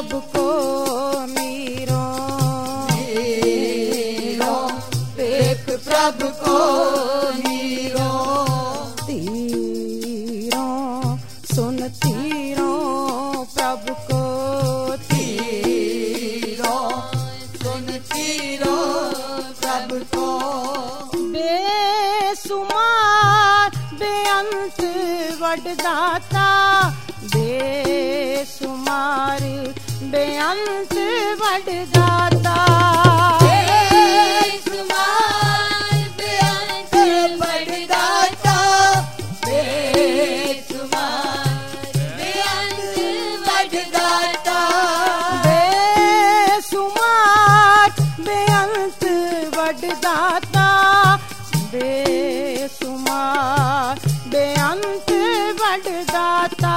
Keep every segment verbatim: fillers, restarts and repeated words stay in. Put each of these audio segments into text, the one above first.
प्रभु को Miro Miro देख प्रभु को मीरो तीरों सुन तीरों प्रभु को तीरों सुन तीरों प्रभु को बेसुमार बेअंत वडदाता बेसुमार बेअंत वडदाता बेसुमार बेअंत वडदाता बेसुमार बेअंत वडदाता बेसुमार बेअंत वडदाता बेसुमार बेअंत वडदाता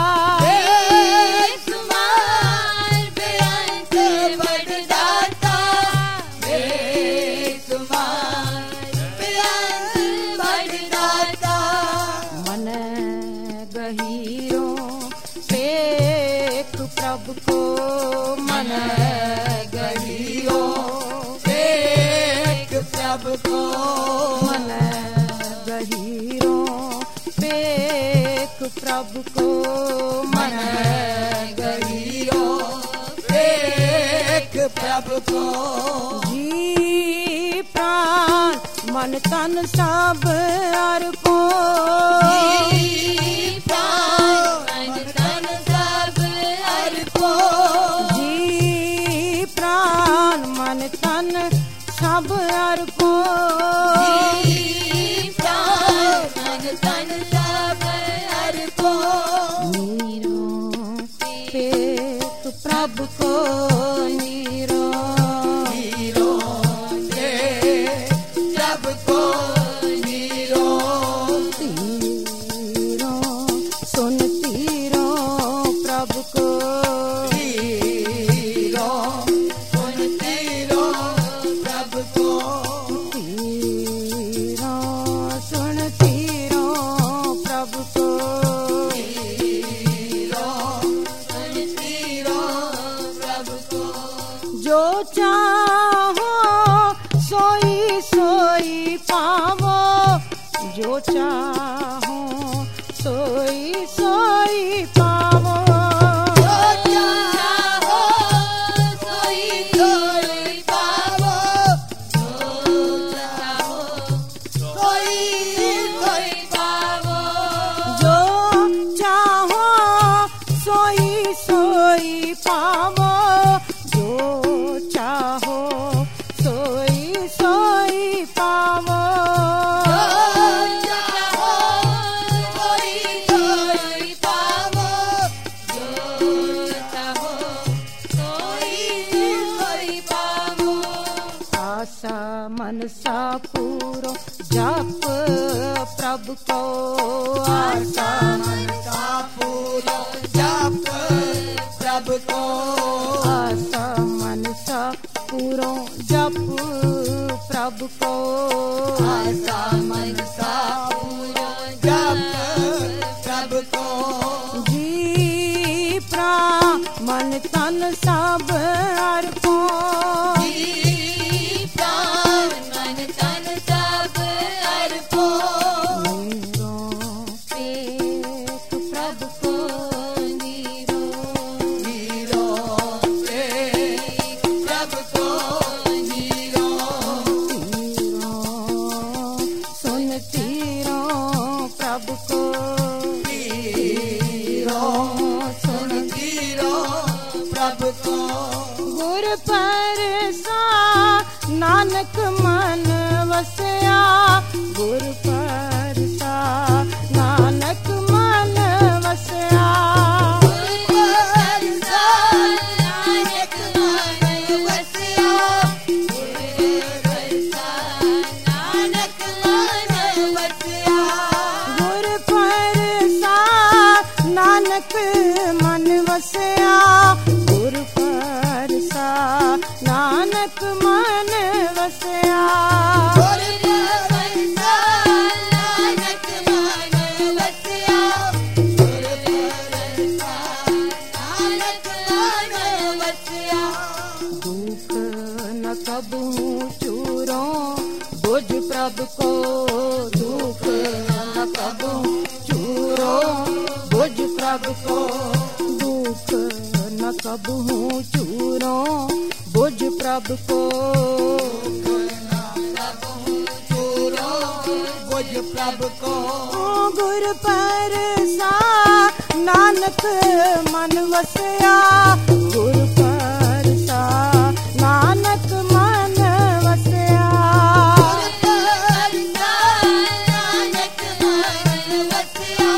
बेसुमार बेअंत वडदाता बेसुमार बेअंत वडदाता मन गहीरो पेख प्रभु को मन गहीरो पेख प्रभु को मन गहीरो पेख प्रभु को मन गहीरो पेख प्रभु को जी प्राण मन तन सब अर्पो जी प्राण मन तन सब अर्पो जी प्राण मन तन सब अर्पो जी प्राण मन तन सब अर्पो नीरो पेख प्रभु को नीरो नीरो देख प्रभु को नीरो तीरो सुन तीरो प्रभु को तीरो सुन तीरो प्रभु को तीरो सुन तीरो प्रभु को तीरो सुन तीरो प्रभु को जो चाहो सोई सोई पावो जो चाहो सोई सोई पावो जो चाहो सोई सोई पावो जो चाहो सोई सोई पावो जो चाहो सोई सोई पावो जो चाहो सोई सोई पावो जो चाहो सोई सोई पावो जो चाहो सोई सोई पावो आशा मनसा पूरो जप प्रभु को आशा मनसा पूरो जप प्रभु को आशा मनसा पूरो जप प्रभु को आशा मनसा पूरो जप प्रभु को जी प्राण मन तन सब अर्पो जी प्राण मन तन सब अर्पो नीरो पेख प्रभु को नीरो नीरो देख प्रभु को नीरो तीरो सुन तीरो प्रभु को तीरो सुन तीरो प्रभु को गुर परसा नानक मन वसया गुर परसा नानक मन वसया नानक मन वसया नानक मन वसया गुर परसा नानक मन वसया गुर परसा नानक मन वसया प्रभु को दुख न कबू चूरो बुझ प्रभु को दुख न कबू चूरो बुझ प्रभु को प्रभु को गुर पर सा नानक मन वसया गुर पर सा नानक मन वसया नानक मन वसया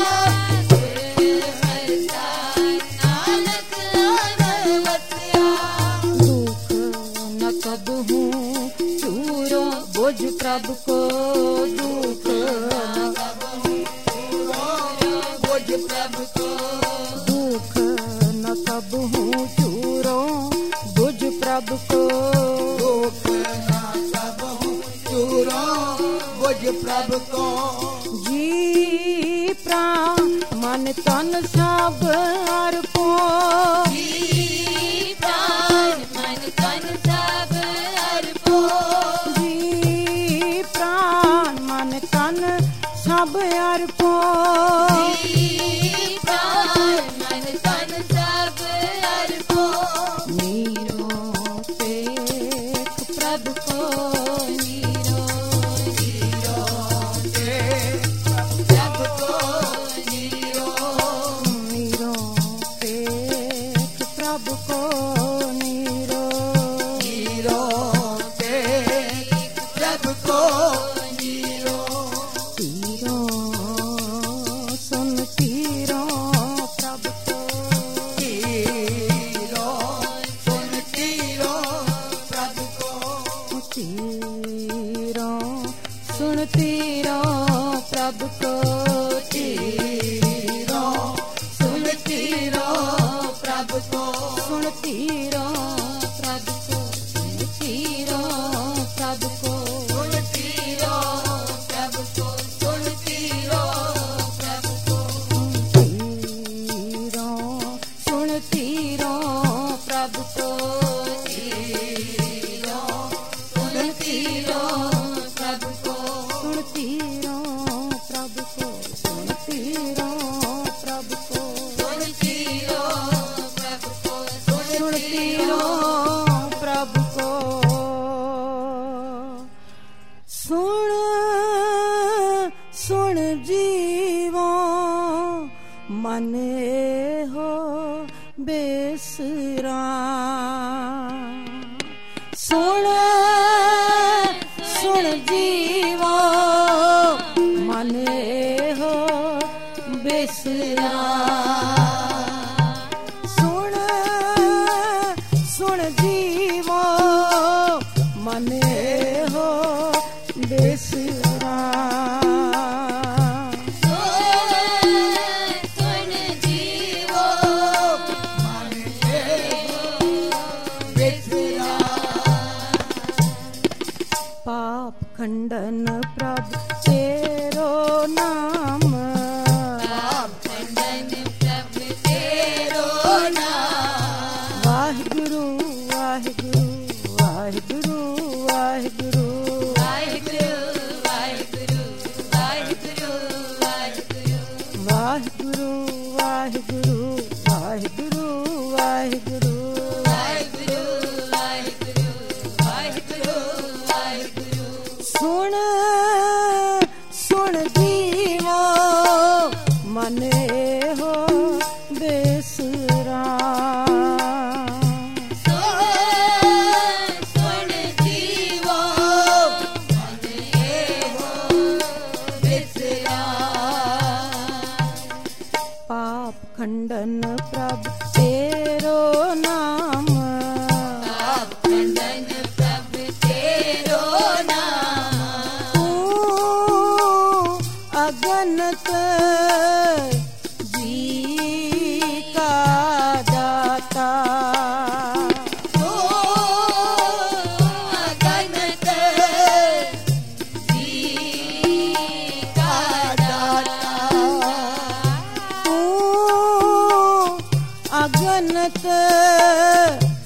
नानक मन वसया दुख न कबहू चूरो बुझ प्रभु को दुख प्रभु को दुख न कबहू चूरो बुझ प्रभु को दुख न कबहू चूरो बुझ प्रभु को जी प्राण मन तन सब अर्पो जी प्राण मन तन सब अर्पो जी प्राण मन तन सब अर्पो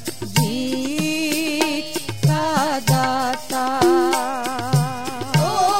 जी का दाता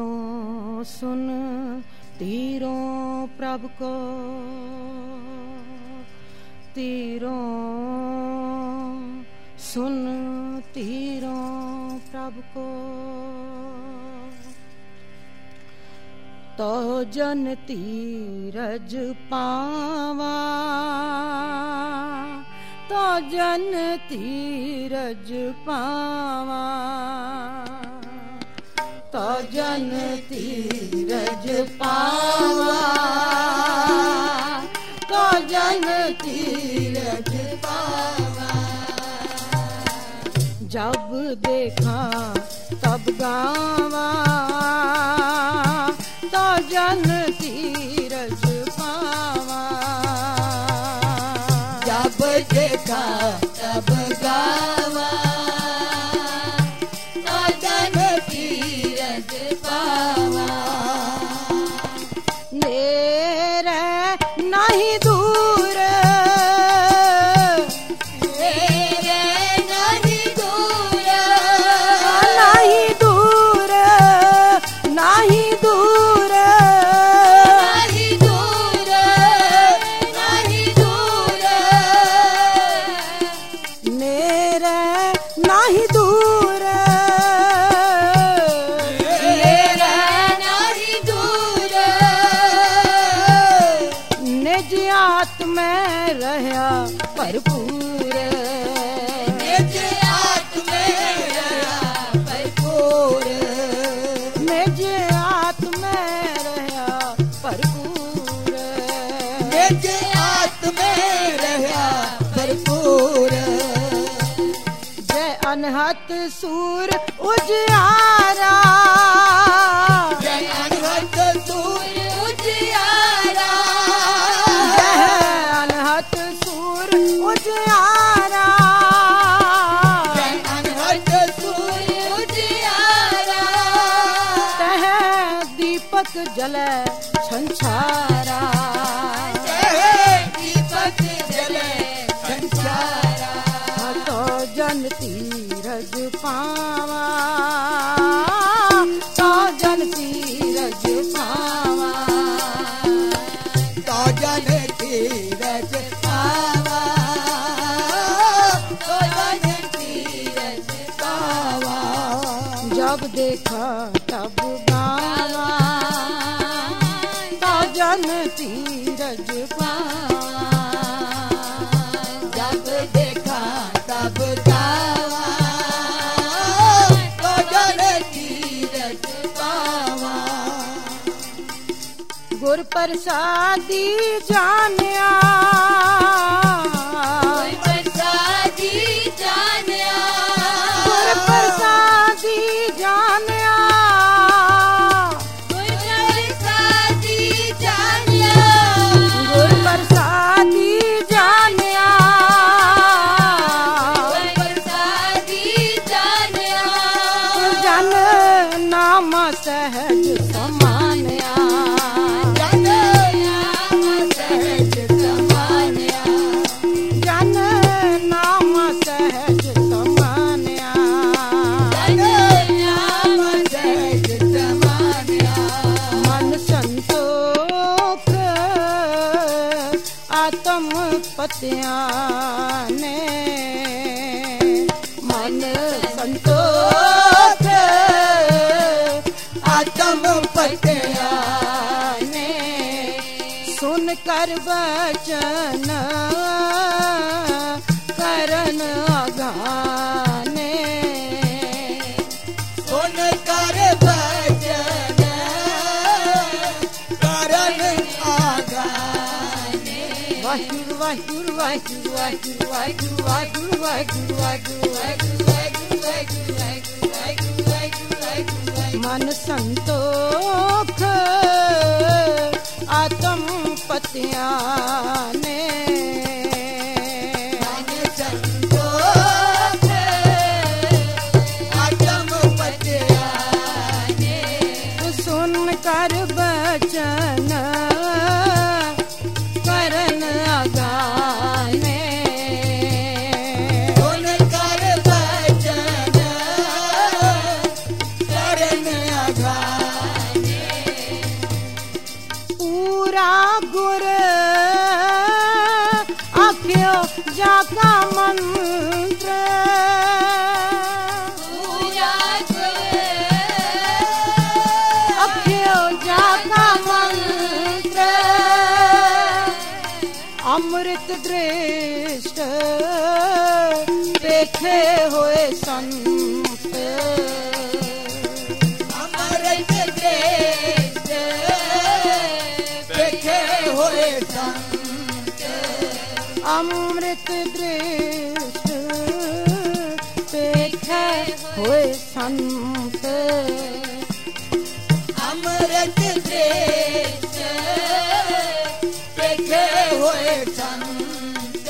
तीरों सुन तीरों प्रभु को, तीरों सुन तीरों प्रभु को। तो जन तीरज पावा, तो जन तीरज पावा, तो जन तीरज पावा, तो जन तीरज पावा। जब देखा तब गावा, तो जन तीरज पावा। जब देखा तब गावा, तो जन तीरज पावा। मेरे नहीं दूर, मेरे नहीं दूर, नहीं दूर, नहीं दूर, नहीं दूर, नहीं दूर। मेरे नहीं दूर, मेरे नहीं दूर। निज आत्म में रहा भरपूर, निज आत्म में रहा भरपूर, निज आत्म में रहा भरपूर। निज आत्म में रहा भरपूर। जय अनहत सूर उजियारा, जय अनहत सूर उजियारा, जय अनहत सूर उजियारा। जय अनहत सूर उजियारा। तह दीपक जले छंछारा, जय दीपक जले संसारा। तो जन तीरज पावा, तो जन तीरज पावा। तो जन तीरज पावा, तो जन तीरज पावा। जब देखा तब गावा, तो जन तीरज पावा। जब देखा तब गावा, तो जन तीरज पावा। गुर प्रसादी जानिया, कोई प्रसादी जानिया, गुर प्रसादी जानिया, कोई प्रसादी जानिया, गुर प्रसादी जानिया। कोई प्रसादी जानिया। जन नाम सहज समान्या, जन नाम सहज समान्या, जन नाम सहज समान्या। जन नाम सहज समान्या। मन संतोख आत्म पत्यां ने, मन संतोख आत्म पत्या ने। सुन कर वचन करन अगाने, सुन कर भजन करन आगाने। वाहिगुरु वाहिगुरु वाहिगुरु वाहिगुरु वाहिगुरु वाहिगुरु वाहिगुरु वाहिगुरु वाहिगुरु वाहिगुरु वाहिगुरु वाहिगुरु वाहिगुरु वाहिगुरु वाहिगुरु वाहिगुरु। मन संतोख आत्म पत्यां ने, मन संतोख आत्म पत्या ने। सुन कर वचन करन अगाने। सुन कर भजन करन आगाने। गुर आख्यो जाका मंत्र पूजा गुर आख्यो जाका मंत्र अमृत दृष्ट देखे हुए संत अमृत दृष्ट देखे हुए संत अमृत दृष्ट देखे हुए संत अमृत दृष्ट देखे हुए संत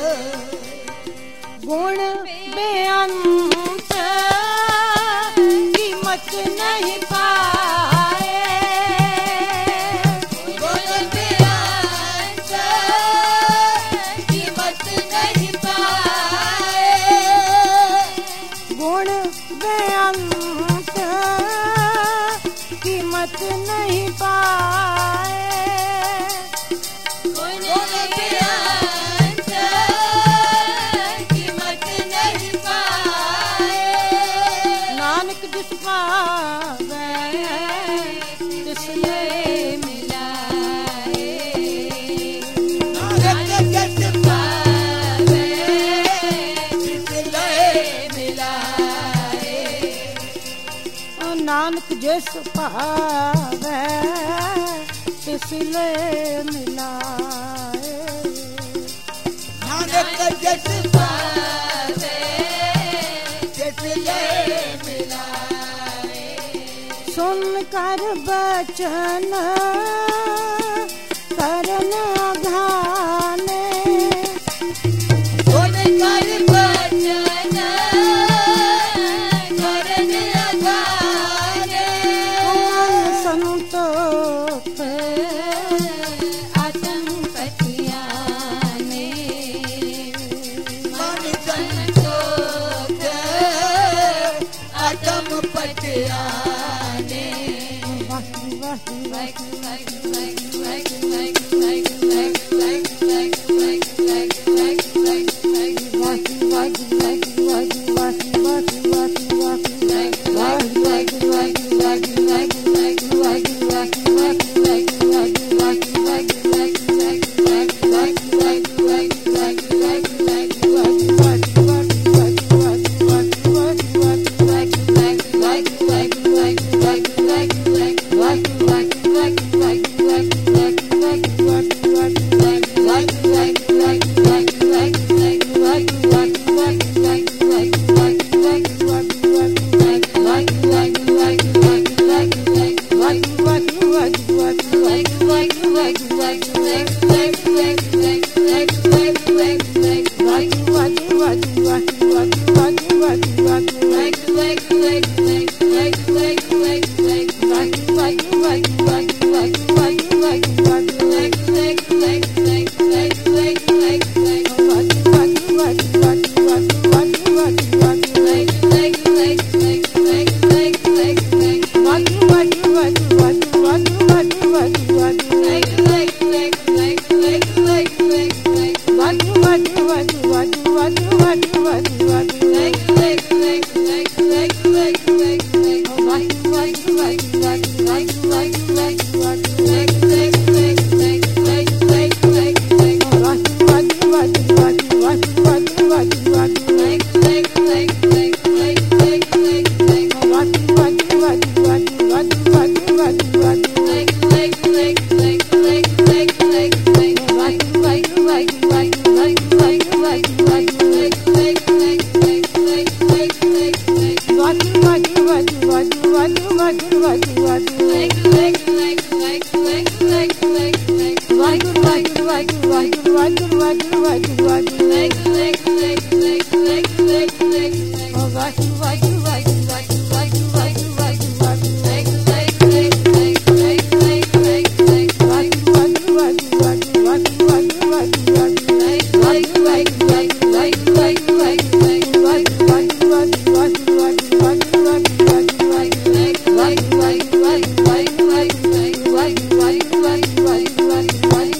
गुण बेअंत कीमत नहीं पाए गुण बेअंत कीमत नहीं पाए गुण बेअंत कीमत नहीं पाए गुण बेअंत कीमत नहीं पाए नानक जिस पावे तिसने मिलाए नानक जस पावे तिसले मिलाए नानक जिस पावे तिसले मिलाए नानक जस पावे तिसले मिलाए सुन कर बचन करन अघाने सुन कर बचन करन अघाने संतोष आत्म पतियाने मन संतोष आत्म पतियाने वाहि वाहि Why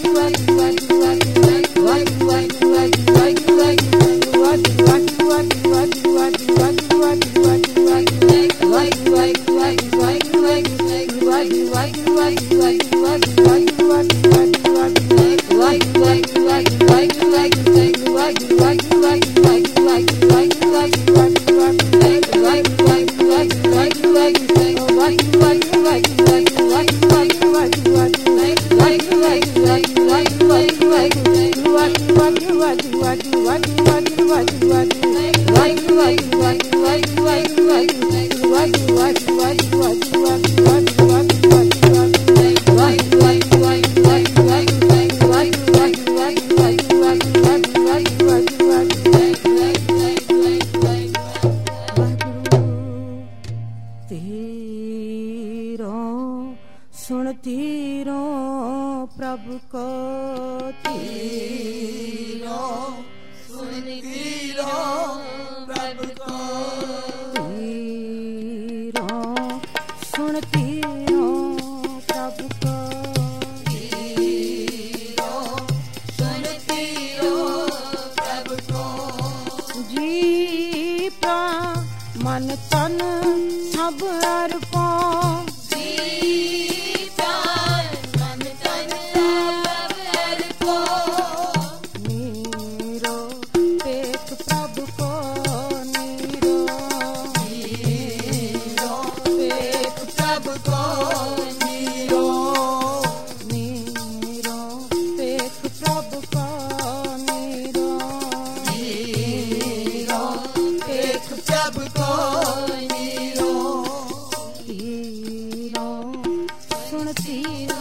सुनती